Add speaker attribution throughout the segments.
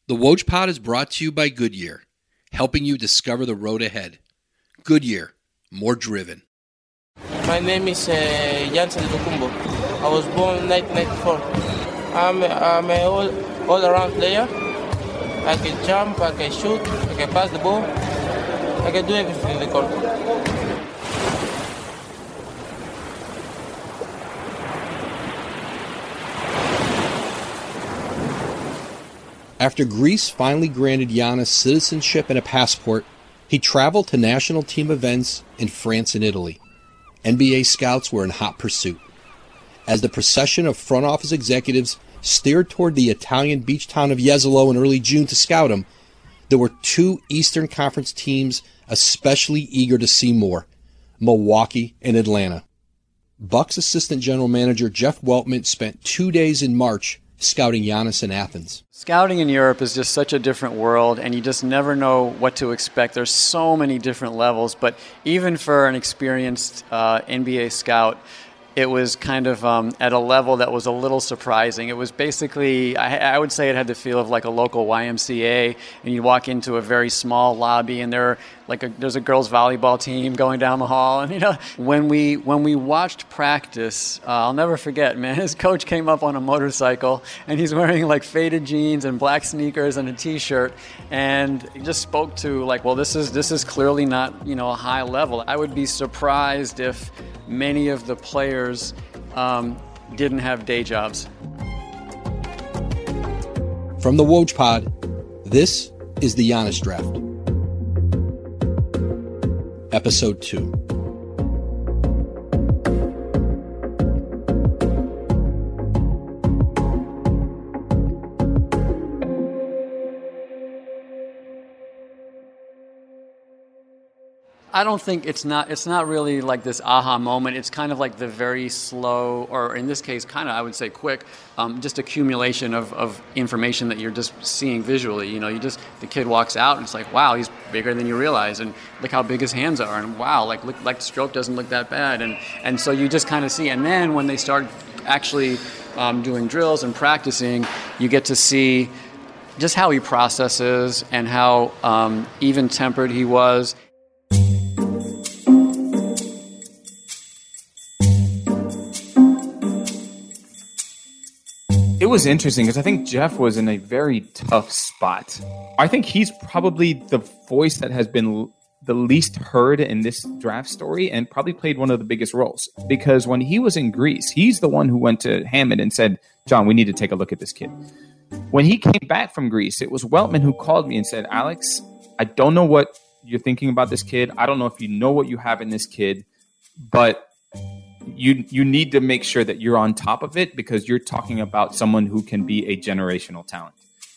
Speaker 1: The Woj Pod is brought to you by Goodyear, helping you discover the road ahead. Goodyear, more driven.
Speaker 2: My name is Jansen Lukumbo. I was born in 1994. I'm an all-around player. I can jump, I can shoot, I can pass the ball. I can do everything in the court.
Speaker 1: After Greece finally granted Giannis citizenship and a passport, he traveled to national team events in France and Italy. NBA scouts were in hot pursuit. As the procession of front office executives steered toward the Italian beach town of Jesolo in early June to scout him, there were two Eastern Conference teams especially eager to see more: Milwaukee and Atlanta. Bucks assistant general manager Jeff Weltman spent 2 days in March scouting Giannis in Athens.
Speaker 3: Scouting in Europe is just such a different world, and you just never know what to expect. There's so many different levels, but even for an experienced NBA scout, it was kind of at a level that was a little surprising. It was basically, I would say it had the feel of like a local YMCA, and you walk into a very small lobby, and there's a girls' volleyball team going down the hall. And when we watched practice, I'll never forget, man. His coach came up on a motorcycle, and he's wearing like faded jeans and black sneakers and a T-shirt, and he just spoke to like, well, this is clearly not a high level. I would be surprised if many of the players didn't have day jobs.
Speaker 1: From the Woj Pod, this is the Giannis Draft. Episode 2.
Speaker 3: I don't think it's not really like this aha moment. It's kind of like the very slow, or in this case, kind of, I would say quick, just accumulation of information that you're just seeing visually. The kid walks out and it's like, wow, he's bigger than you realize, and look how big his hands are, and wow, like the stroke doesn't look that bad, and so you just kind of see. And then when they start actually doing drills and practicing, you get to see just how he processes and how even-tempered he was.
Speaker 4: It was interesting because I think Jeff was in a very tough spot. I think he's probably the voice that has been the least heard in this draft story and probably played one of the biggest roles. Because when he was in Greece, he's the one who went to Hammond and said, John, we need to take a look at this kid. When he came back from Greece, it was Weltman who called me and said, Alex, I don't know what you're thinking about this kid. I don't know if you know what you have in this kid, but you need to make sure that you're on top of it because you're talking about someone who can be a generational talent.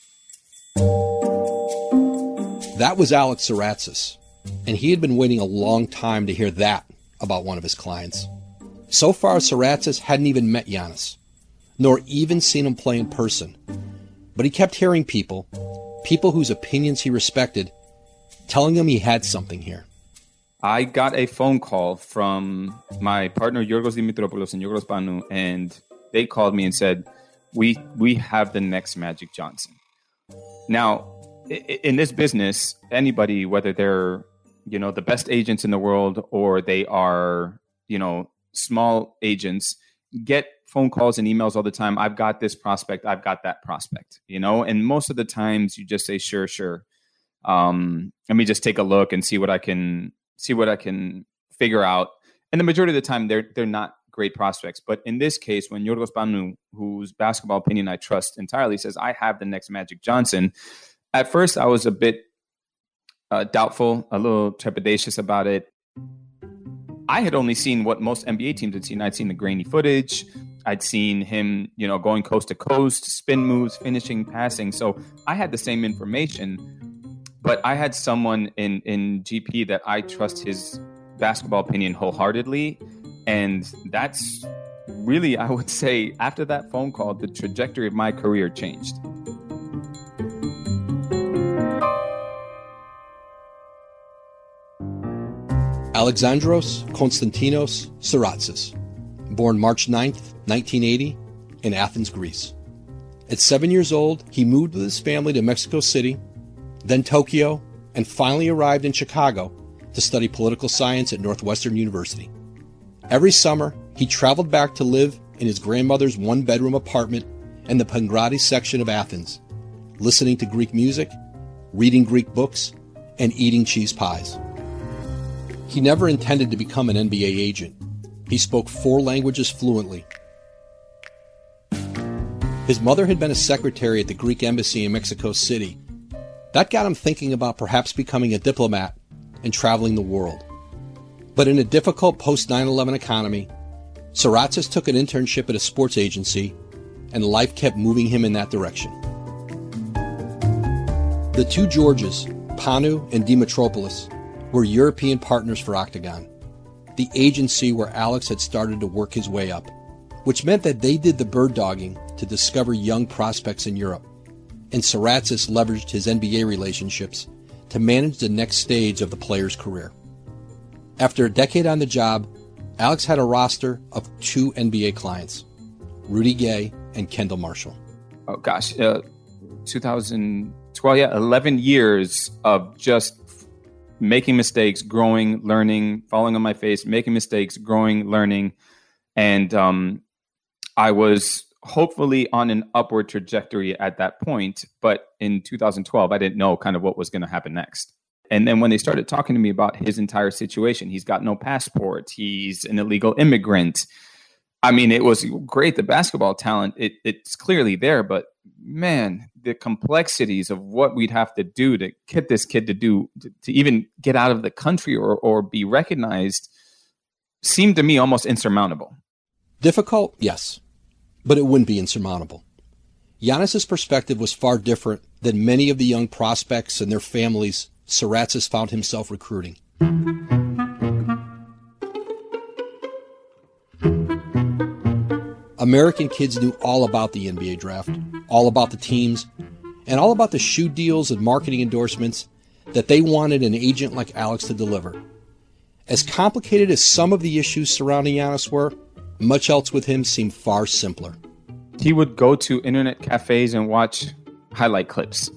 Speaker 1: That was Alex Saratzis, and he had been waiting a long time to hear that about one of his clients. So far, Saratzis hadn't even met Giannis, nor even seen him play in person. But he kept hearing people whose opinions he respected, telling him he had something here.
Speaker 4: I got a phone call from my partner, Yorgos Dimitropoulos and Yorgos Banu, and they called me and said, we have the next Magic Johnson. Now, in this business, anybody, whether they're, the best agents in the world or they are, small agents, get phone calls and emails all the time. I've got this prospect. I've got that prospect, and most of the times you just say, sure. Let me just take a look and see what I can figure out. And the majority of the time, they're not great prospects. But in this case, when Yorgos Banu, whose basketball opinion I trust entirely, says, I have the next Magic Johnson, at first I was a bit doubtful, a little trepidatious about it. I had only seen what most NBA teams had seen. I'd seen the grainy footage. I'd seen him, going coast to coast, spin moves, finishing, passing. So I had the same information. But I had someone in GP that I trust his basketball opinion wholeheartedly. And that's really, I would say, after that phone call, the trajectory of my career changed.
Speaker 1: Alexandros Konstantinos Saratzis, born March 9th, 1980, in Athens, Greece. At 7 years old, he moved with his family to Mexico City, then Tokyo, and finally arrived in Chicago to study political science at Northwestern University. Every summer, he traveled back to live in his grandmother's one-bedroom apartment in the Pangradi section of Athens, listening to Greek music, reading Greek books, and eating cheese pies. He never intended to become an NBA agent. He spoke 4 languages fluently. His mother had been a secretary at the Greek embassy in Mexico City. That got him thinking about perhaps becoming a diplomat and traveling the world. But in a difficult post-9/11 economy, Saratsas took an internship at a sports agency, and life kept moving him in that direction. The 2 Georges, Panu and Dimitropoulos, were European partners for Octagon, the agency where Alex had started to work his way up, which meant that they did the bird dogging to discover young prospects in Europe, and Saratsas leveraged his NBA relationships to manage the next stage of the player's career. After a decade on the job, Alex had a roster of 2 NBA clients, Rudy Gay and Kendall Marshall.
Speaker 4: Oh gosh, 2012, 11 years of just making mistakes, growing, learning, falling on my face, making mistakes, growing, learning. And I was hopefully on an upward trajectory at that point. But in 2012, I didn't know kind of what was going to happen next. And then when they started talking to me about his entire situation, he's got no passport, he's an illegal immigrant. I mean, it was great. The basketball talent, it's clearly there. But man, the complexities of what we'd have to do to get this kid to even get out of the country or be recognized seemed to me almost insurmountable.
Speaker 1: Difficult? Yes. But it wouldn't be insurmountable. Giannis's perspective was far different than many of the young prospects and their families Saratsas found himself recruiting. American kids knew all about the NBA draft, all about the teams, and all about the shoe deals and marketing endorsements that they wanted an agent like Alex to deliver. As complicated as some of the issues surrounding Giannis were, much else with him seemed far simpler.
Speaker 4: He would go to internet cafes and watch highlight clips.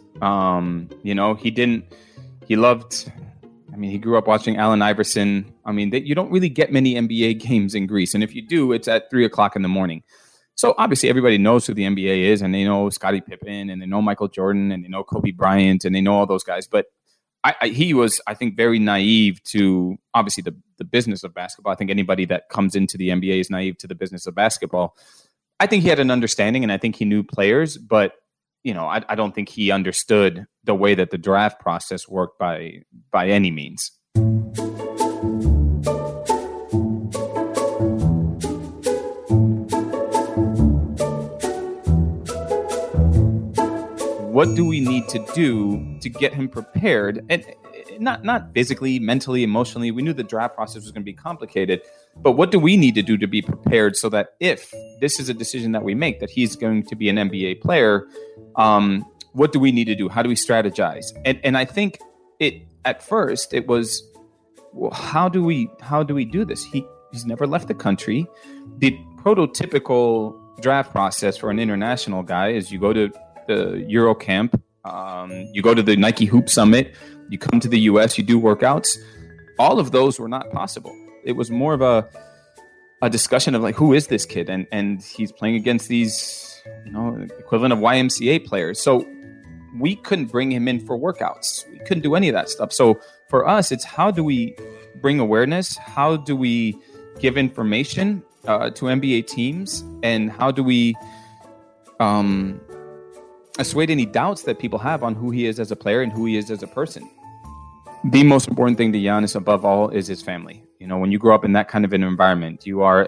Speaker 4: He grew up watching Allen Iverson. I mean, you don't really get many NBA games in Greece. And if you do, it's at 3:00 in the morning. So obviously everybody knows who the NBA is, and they know Scottie Pippen, and they know Michael Jordan, and they know Kobe Bryant, and they know all those guys. But he was, I think, very naive to obviously the business of basketball. I think anybody that comes into the NBA is naive to the business of basketball. I think he had an understanding, and I think he knew players, but I don't think he understood the way that the draft process worked by any means. What do we need to do to get him prepared? And not physically, mentally, emotionally. We knew the draft process was going to be complicated, but what do we need to do to be prepared so that if this is a decision that we make, that he's going to be an NBA player, what do we need to do? How do we strategize? And I think at first it was, well, how do we do this? He's never left the country. The prototypical draft process for an international guy is you go to the Euro camp, you go to the Nike Hoop Summit, you come to the US, you do workouts. All of those were not possible. It was more of a discussion of like, who is this kid? And he's playing against these, equivalent of YMCA players. So we couldn't bring him in for workouts. We couldn't do any of that stuff. So for us, it's how do we bring awareness? How do we give information to NBA teams? And how do we assuade any doubts that people have on who he is as a player and who he is as a person? The most important thing to Giannis above all is his family. When you grow up in that kind of an environment, you are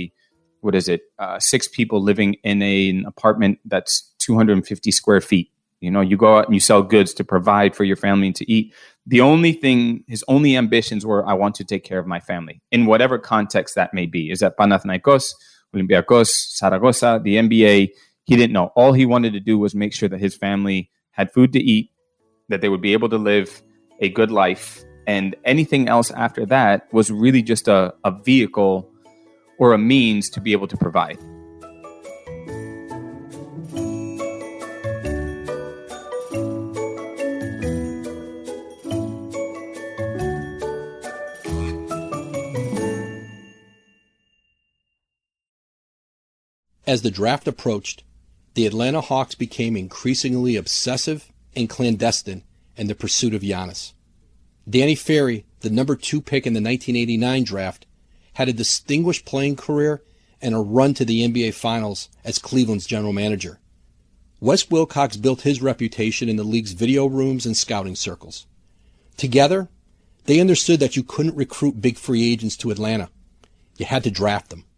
Speaker 4: 6 people living in an apartment that's 250 square feet. You go out and you sell goods to provide for your family and to eat. His only ambitions were, I want to take care of my family in whatever context that may be. Is that Panathinaikos, Olympiacos, Saragossa, the NBA? He didn't know. All he wanted to do was make sure that his family had food to eat, that they would be able to live a good life. And anything else after that was really just a vehicle or a means to be able to provide.
Speaker 1: As the draft approached, the Atlanta Hawks became increasingly obsessive and clandestine in the pursuit of Giannis. Danny Ferry, the number 2 pick in the 1989 draft, had a distinguished playing career and a run to the NBA Finals as Cleveland's general manager. Wes Wilcox built his reputation in the league's video rooms and scouting circles. Together, they understood that you couldn't recruit big free agents to Atlanta. You had to draft them.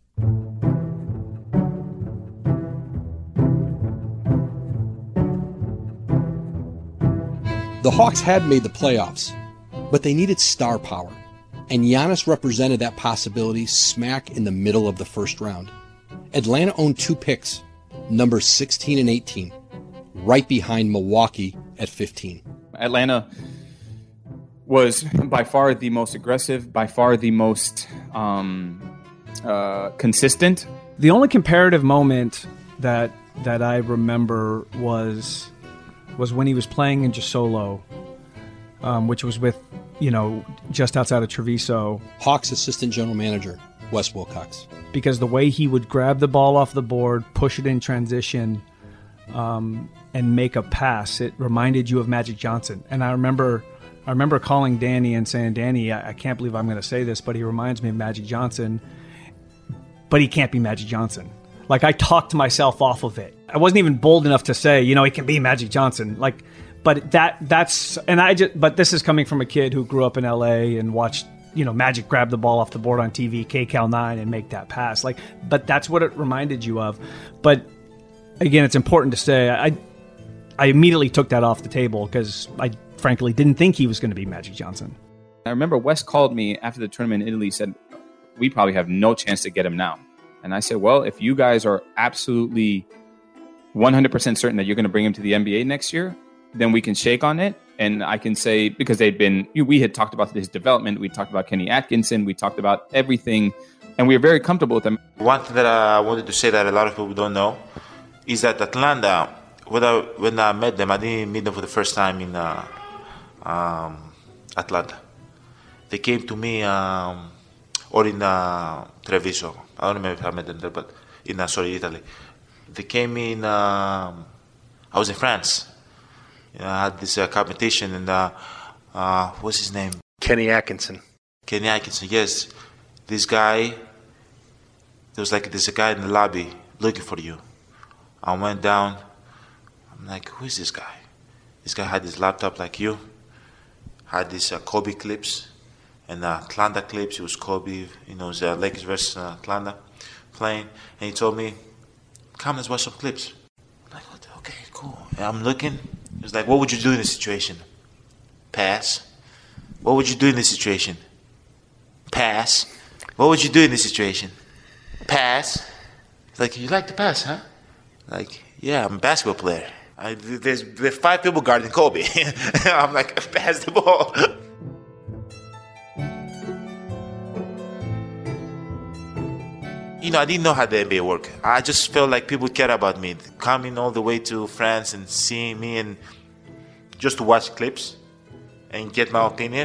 Speaker 1: The Hawks had made the playoffs, but they needed star power, and Giannis represented that possibility smack in the middle of the first round. Atlanta owned 2 picks, numbers 16 and 18, right behind Milwaukee at 15.
Speaker 4: Atlanta was by far the most aggressive, by far the most consistent.
Speaker 5: The only comparative moment that I remember was when he was playing in Gisolo, which was with, just outside of Treviso.
Speaker 1: Hawks assistant general manager, Wes Wilcox.
Speaker 5: Because the way he would grab the ball off the board, push it in transition, and make a pass, it reminded you of Magic Johnson. And I remember calling Danny and saying, Danny, I can't believe I'm going to say this, but he reminds me of Magic Johnson, but he can't be Magic Johnson. Like, I talked myself off of it. I wasn't even bold enough to say, he can be Magic Johnson. But but this is coming from a kid who grew up in LA and watched, Magic grab the ball off the board on TV, KCAL9, and make that pass. But that's what it reminded you of. But again, it's important to say, I immediately took that off the table because I frankly didn't think he was going to be Magic Johnson.
Speaker 4: I remember Wes called me after the tournament in Italy, said, we probably have no chance to get him now. And I said, well, if you guys are absolutely 100% certain that you're going to bring him to the NBA next year, then we can shake on it. And I can say, because we had talked about his development. We talked about Kenny Atkinson. We talked about everything. And we were very comfortable with him.
Speaker 6: One thing that I wanted to say that a lot of people don't know is that Atlanta, when I met them, I didn't meet them for the first time in Atlanta. They came to me, or in Treviso. I don't remember if I met them there, but in Italy. They came in. I was in France. I had this competition, and what's his name?
Speaker 7: Kenny Atkinson.
Speaker 6: Kenny Atkinson. Yes, this guy. There's a guy in the lobby looking for you. I went down. I'm like, who is this guy? This guy had his laptop like you. Had these Kobe clips. And Atlanta clips, it was Kobe, it was Lakers versus Atlanta playing. And he told me, come, let's watch some clips. I'm like, okay, cool. And I'm looking. He was like, what would you do in this situation? Pass. What would you do in this situation? Pass. What would you do in this situation? Pass. He's like, you like to pass, huh? Like, yeah, I'm a basketball player. There's 5 people guarding Kobe. I'm like, pass the ball. I didn't know how the NBA worked. I just felt like people cared about me. Coming all the way to France and seeing me and just to watch clips and get my opinion.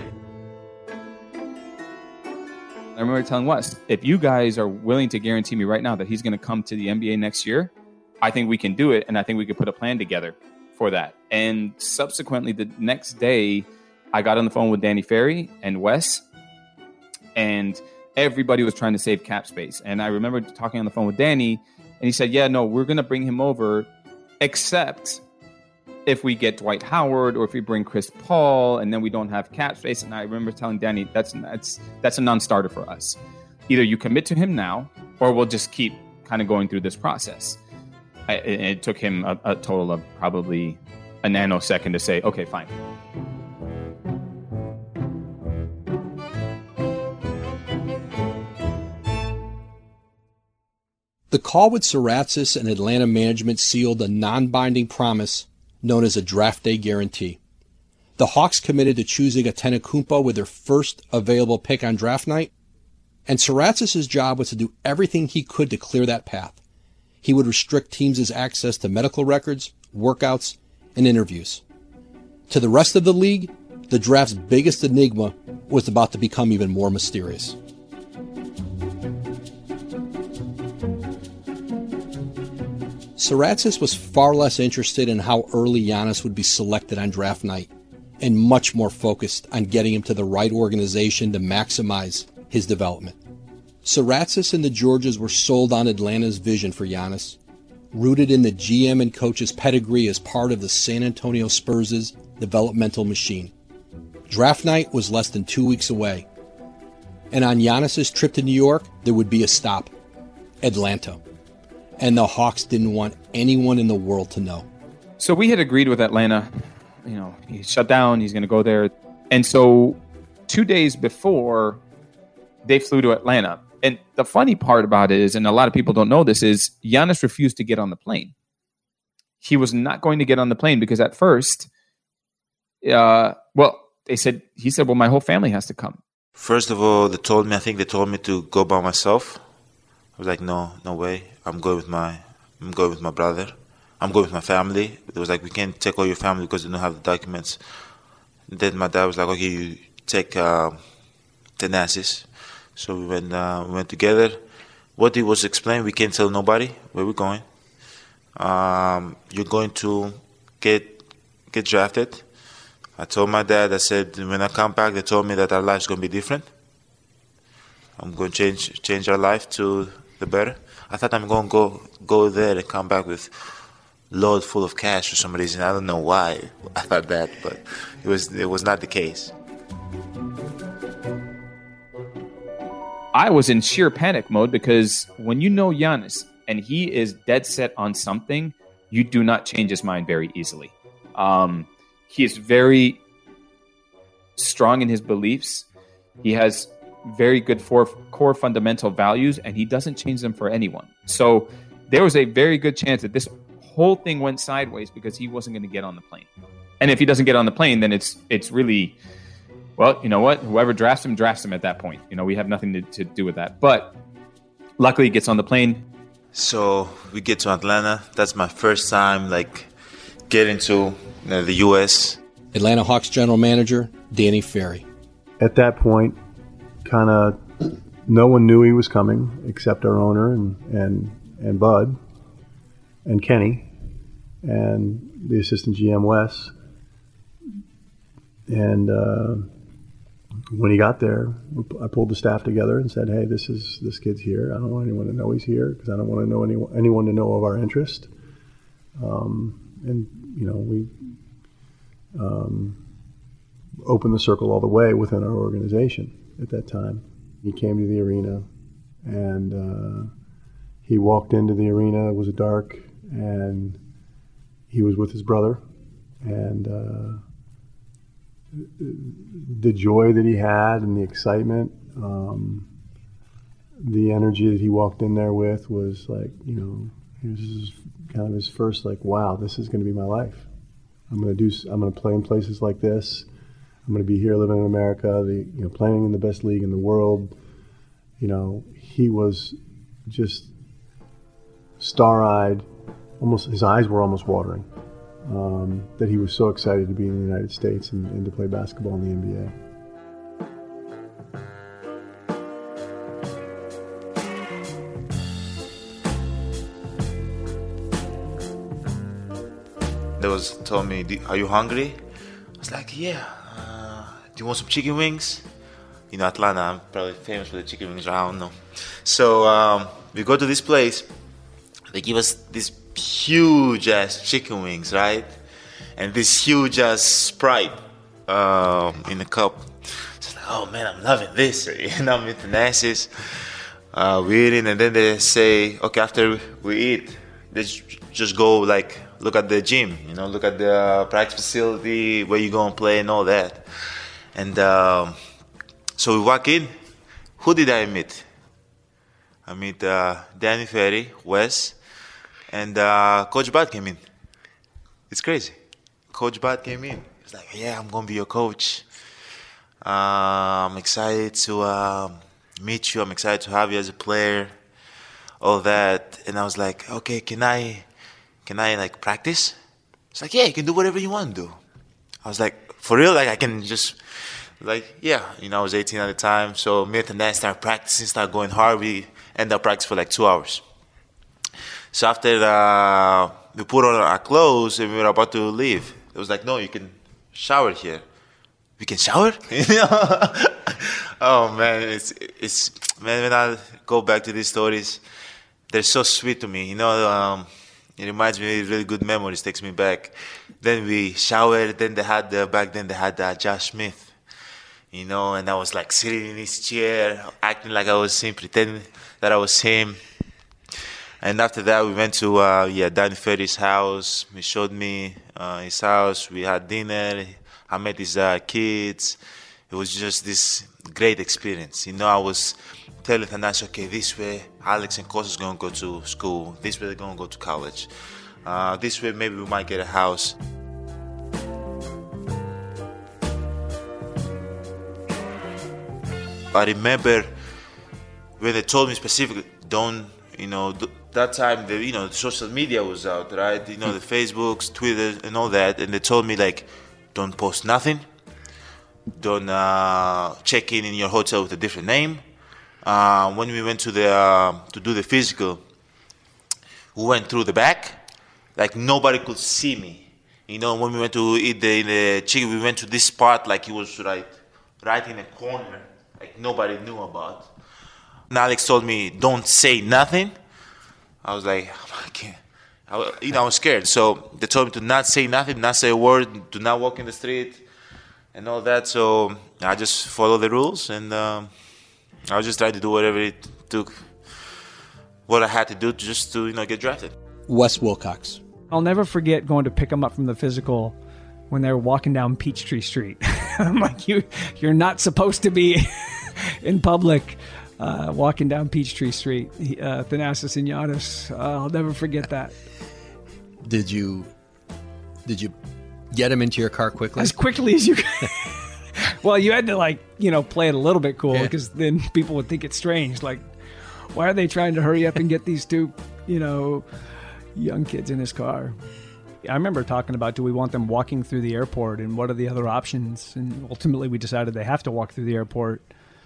Speaker 4: I remember telling Wes, if you guys are willing to guarantee me right now that he's going to come to the NBA next year, I think we can do it, and I think we could put a plan together for that. And subsequently, the next day, I got on the phone with Danny Ferry and Wes, and everybody was trying to save cap space. And I remember talking on the phone with Danny, and he said, yeah, no, we're going to bring him over, except if we get Dwight Howard or if we bring Chris Paul, and then we don't have cap space. And I remember telling Danny, that's a non-starter for us. Either you commit to him now, or we'll just keep kind of going through this process. It took him a total of probably a nanosecond to say, okay, fine.
Speaker 1: The call with Saratsas and Atlanta management sealed a non-binding promise known as a draft day guarantee. The Hawks committed to choosing Antetokounmpo with their first available pick on draft night, and Saratsas' job was to do everything he could to clear that path. He would restrict teams' access to medical records, workouts, and interviews. To the rest of the league, the draft's biggest enigma was about to become even more mysterious. Saratsas was far less interested in how early Giannis would be selected on draft night, and much more focused on getting him to the right organization to maximize his development. Saratsas and the Georges were sold on Atlanta's vision for Giannis, rooted in the GM and coach's pedigree as part of the San Antonio Spurs' developmental machine. Draft night was less than 2 weeks away, and on Giannis' trip to New York, there would be a stop, Atlanta. And the Hawks didn't want anyone in the world to know.
Speaker 4: So we had agreed with Atlanta, he's shut down, he's going to go there. And so 2 days before, they flew to Atlanta. And the funny part about it is, and a lot of people don't know this, is Giannis refused to get on the plane. He was not going to get on the plane because at first, he said, well, my whole family has to come.
Speaker 6: First of all, they told me to go by myself. I was like, no way. I'm going with my brother. I'm going with my family. It was like, we can't take all your family because they don't have the documents. And then my dad was like, okay, you take Thanasis. So we went together. What he was explaining, we can't tell nobody where we're going. You're going to get drafted. I told my dad, I said, when I come back, they told me that our life's going to be different. I'm going to change our life to the better. I thought I'm going to go there and come back with load full of cash for some reason. I don't know why I thought that, but it was not the case.
Speaker 4: I was in sheer panic mode because when you know Giannis and he is dead set on something, you do not change his mind very easily. He is very strong in his beliefs. He has very good core fundamental values, and he doesn't change them for anyone. So there was a very good chance that this whole thing went sideways because he wasn't going to get on the plane. And if he doesn't get on the plane, then it's really, well, you know what? Whoever drafts him at that point. We have nothing to do with that. But luckily, he gets on the plane.
Speaker 6: So we get to Atlanta. That's my first time, getting to the U.S.
Speaker 1: Atlanta Hawks general manager, Danny Ferry.
Speaker 7: At that point, kind of no one knew he was coming except our owner and Bud and Kenny and the assistant GM Wes. And when he got there, I pulled the staff together and said, "Hey, this kid's here. I don't want anyone to know he's here because I don't want to know anyone to know of our interest." We opened the circle all the way within our organization at that time. He came to the arena, and he walked into the arena. It was dark, and he was with his brother, and the joy that he had and the excitement, the energy that he walked in there with was it was kind of his first wow, this is going to be my life. I'm going to play in places like this. I'm going to be here living in America, playing in the best league in the world. He was just star-eyed, almost his eyes were almost watering, that he was so excited to be in the United States and to play basketball in the NBA.
Speaker 6: Told me, "Are you hungry?" I was like, "Yeah. Do you want some chicken wings?" Atlanta, I'm probably famous for the chicken wings. I don't know. So we go to this place. They give us these huge ass chicken wings, right? And this huge ass Sprite in a cup. So oh man, I'm loving this. I'm eating asses. We eating, and then they say, okay, after we eat, they just go look at the gym, look at the practice facility, where you go and play and all that. And so we walk in. Who did I meet? I meet Danny Ferry, Wes, and Coach Bud came in. It's crazy. Coach Bud came in. He's like, yeah, I'm going to be your coach. I'm excited to meet you. I'm excited to have you as a player, all that. And I was like, okay, can I practice? It's like, yeah, you can do whatever you want to do. I was like, for real? I can just, yeah. I was 18 at the time. So me and Dan start practicing, start going hard. We end up practicing for 2 hours. So after we put on our clothes and we were about to leave, it was like, no, you can shower here. We can shower? Oh man, it's man, when I go back to these stories, they're so sweet to me. It reminds me of really good memories, takes me back. Then we showered, then back then they had Josh Smith, and I was like sitting in his chair, acting like I was him, pretending that I was him. And after that, we went to Danny Ferry's house. He showed me his house. We had dinner. I met his kids. It was just this great experience. I was telling Thanasi, okay, this way Alex and Kostas going to go to school. This way they're going to go to college. This way maybe we might get a house. I remember when they told me specifically, don't, that time, the social media was out, right? The Facebooks, Twitter, and all that. And they told me, like, don't post nothing. Don't check in your hotel with a different name. When we went to do the physical, we went through the back. Like, nobody could see me. When we went to eat the chicken, we went to this spot, like it was right in a corner, like nobody knew about. And Alex told me, don't say nothing. I was like, I can't. I was scared. So they told me to not say nothing, not say a word, do not walk in the street, and all that. So I just followed the rules, and I was just trying to do whatever it took, what I had to do just to get drafted.
Speaker 1: Wes Wilcox.
Speaker 5: I'll never forget going to pick him up from the physical when they were walking down Peachtree Street. I'm like, you're not supposed to be in public. Walking down Peachtree Street, Thanasis and Giannis. I'll never forget that.
Speaker 1: Did you get him into your car quickly?
Speaker 5: As quickly as you could. Well, you had to play it a little bit cool, because then people would think it's strange. Like, why are they trying to hurry up and get these two, young kids in his car? I remember talking about, do we want them walking through the airport, and what are the other options? And ultimately we decided they have to walk through the airport.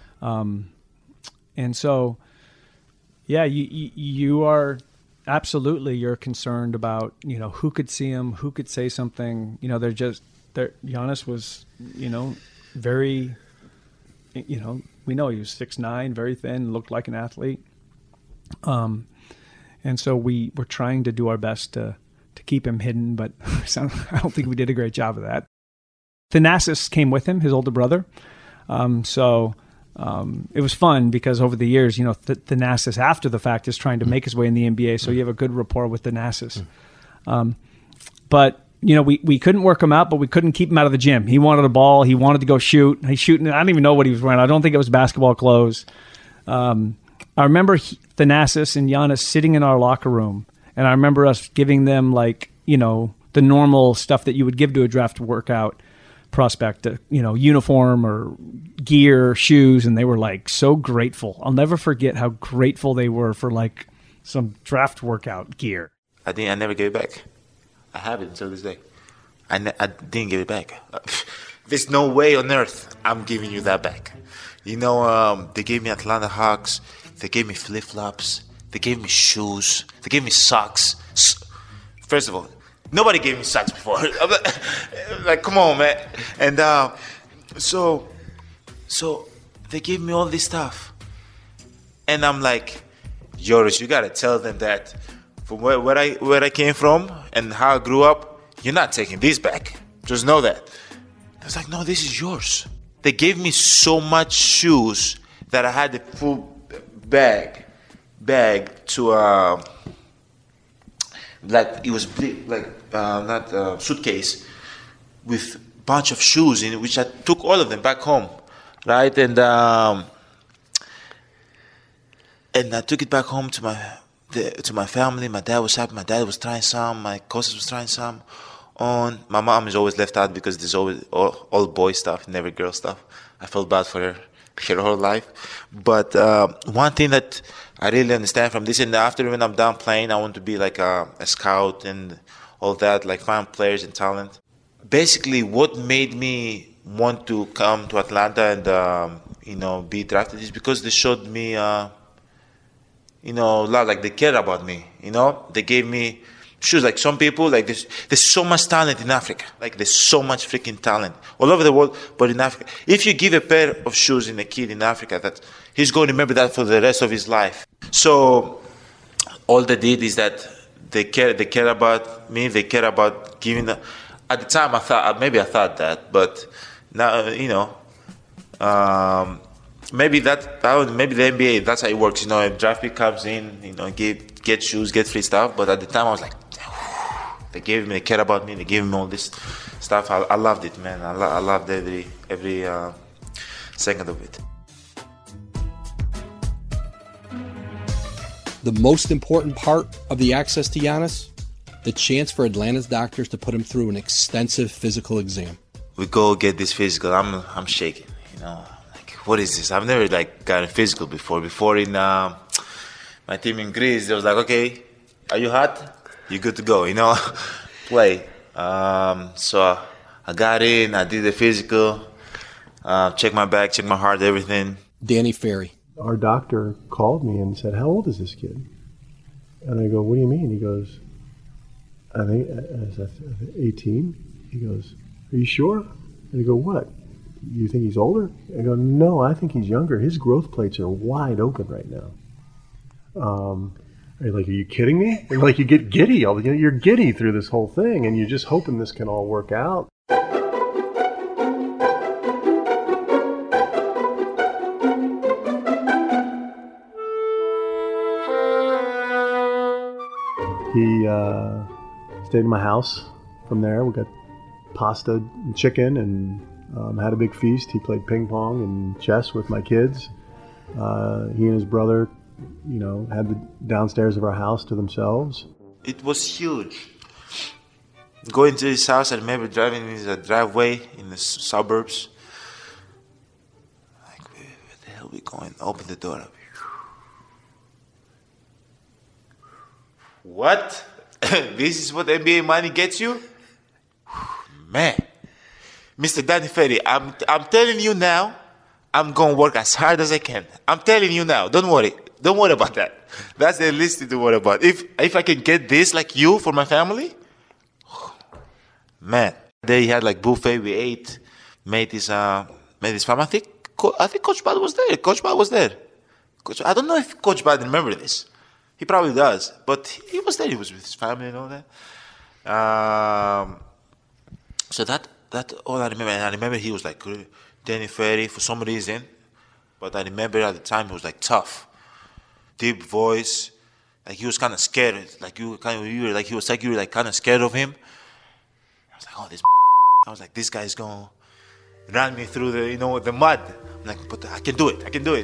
Speaker 5: And so, yeah, you are absolutely, you're concerned about, who could see him, who could say something. Giannis was, very, we know he was 6'9", very thin, looked like an athlete. And so we were trying to do our best to keep him hidden, but I don't think we did a great job of that. Thanasis came with him, his older brother. It was fun because over the years, Thanasis after the fact is trying to make his way in the NBA, so you have a good rapport with Thanasis. But we couldn't work him out, but we couldn't keep him out of the gym. He wanted a ball. He wanted to go shoot. He's shooting. I don't even know what he was wearing. I don't think it was basketball clothes. I remember Thanasis and Giannis sitting in our locker room, and I remember us giving them the normal stuff that you would give to a draft workout prospect, uniform or gear, shoes, and they were so grateful. I'll never forget how grateful they were for some draft workout gear.
Speaker 6: I never gave it back. I have it until this day. I didn't give it back. There's no way on earth I'm giving you that back. They gave me Atlanta Hawks. They gave me flip-flops. They gave me shoes. They gave me socks. First of all, nobody gave me socks before. Like, come on, man. And so they gave me all this stuff. And I'm like, Joris, you got to tell them that from where I came from and how I grew up, you're not taking this back. Just know that. I was like, no, this is yours. They gave me so much shoes that I had the full bag to it was big, not suitcase with bunch of shoes in it, which I took all of them back home, right? And I took it back home to my family. My dad was happy. My dad was trying some. My cousins was trying some on. My mom is always left out because there's always all boy stuff, never girl stuff. I felt bad for her whole life. But one thing that I really understand from this, and after when I'm done playing, I want to be like a scout and all that, find players and talent. Basically, what made me want to come to Atlanta and be drafted is because they showed me love, like they care about me, They gave me shoes. Like some people, like there's so much talent in Africa. Like there's so much freaking talent all over the world, but in Africa, if you give a pair of shoes in a kid in Africa, that he's going to remember that for the rest of his life. So all they did is that they care about me. They care about giving them. At the time, I thought that, but now maybe the NBA, that's how it works. A draft pick comes in, get shoes, get free stuff. But at the time, I was like, they care about me. They gave me all this stuff. I loved it, man. I loved every second of it.
Speaker 1: The most important part of the access to Giannis, the chance for Atlanta's doctors to put him through an extensive physical exam.
Speaker 6: We go get this physical. I'm shaking, Like, what is this? I've never gotten physical before. Before in my team in Greece, they was like, okay, are you hot? You good to go, play. So I got in. I did the physical. Check my back, check my heart, everything.
Speaker 1: Danny Ferry.
Speaker 7: Our doctor called me and said, how old is this kid? And I go, what do you mean? He goes, I think 18. He goes, are you sure? And I go, what? You think he's older? I go, no, I think he's younger. His growth plates are wide open right now. Are you kidding me? And you get giddy. You're giddy through this whole thing, and you're just hoping this can all work out. He stayed in my house. From there, we got pasta and chicken, and had a big feast. He played ping pong and chess with my kids. He and his brother, had the downstairs of our house to themselves.
Speaker 6: It was huge. Going to his house, I remember driving in his driveway in the suburbs. Like, where the hell are we going? Open the door up. What? This is what NBA money gets you? Man. Mr. Danny Ferry, I'm telling you now, I'm going to work as hard as I can. I'm telling you now. Don't worry. Don't worry about that. That's the least thing to worry about. If I can get this like you for my family, man. They had buffet. We ate, made this family. I think Coach Bud was there. I don't know if Coach Bud remember this. He probably does, but he was there. He was with his family and all that. So that all I remember. And I remember he was Danny Ferry for some reason, but I remember at the time he was tough, deep voice. He was kind of scared. You were kind of scared of him. I was like, oh, this. I was like, this guy's gonna run me through the mud. I'm like, but I can do it.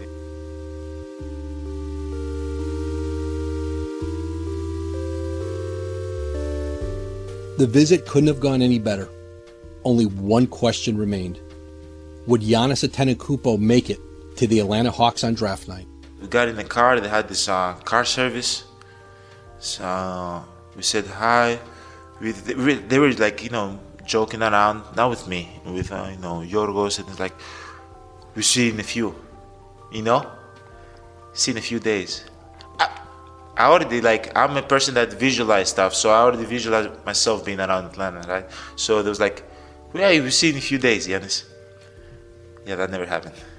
Speaker 1: The visit couldn't have gone any better. Only one question remained. Would Giannis Antetokounmpo make it to the Atlanta Hawks on draft night?
Speaker 6: We got in the car. They had this car service. So we said hi. They were joking around. Not with me, with Yorgos, and it's we see in a few. See in a few days. I already I'm a person that visualize stuff, so I already visualize myself being around Atlanta, right? So there was yeah, we'll see in a few days, Giannis. Yeah, that never happened.